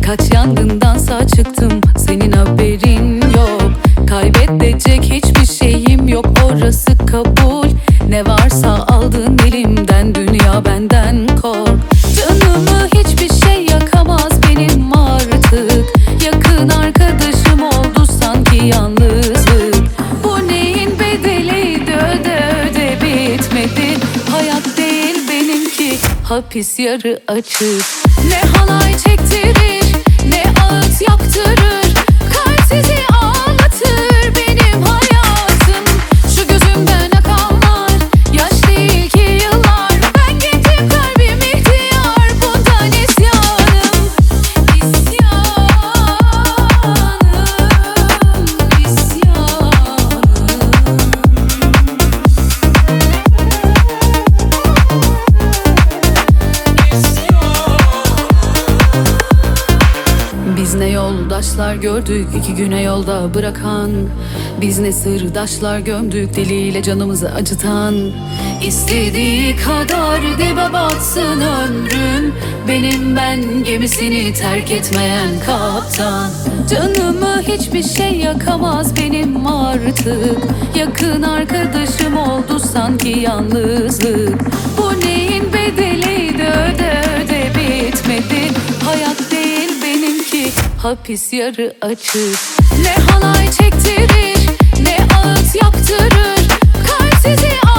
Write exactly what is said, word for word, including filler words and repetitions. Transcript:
Kaç yangından sağ çıktım, senin haberin yok. Kaybedecek hiçbir şeyim yok, orası kabul. Ne varsa aldın elimden, dünya benden kork. Canımı hiçbir şey yakamaz benim artık. Yakın arkadaşım oldu sanki yalnızlık. Bu neyin bedeliydi, öde öde bitmedi. Hayat değil benimki, hapis yarı açık. Ne halay çektirir, ne ağıt yaktırır. Kalp sizi ağlatır benim hayatım. Şu gözümden akanlar yaş değil ki yıllar. Ben gencim, kalbim ihtiyar, bundan isyanım. İsyanım, isyanım. Biz ne yoldaşlar gördük iki güne yolda bırakan. Biz ne sırdaşlar gömdük deliyle canımızı acıtan. İstediği kadar dibe batsın ömrüm, benim ben gemisini terk etmeyen kaptan. Canımı hiçbir şey yakamaz benim artık. Yakın arkadaşım oldu sanki yalnızlık. Bu neyin bedeliydi, öde öde bitmedi. Hayat değil benimki, hapis yarı açık. Ne halay çektirir, ne ağıt yaktırır. Kalp sizi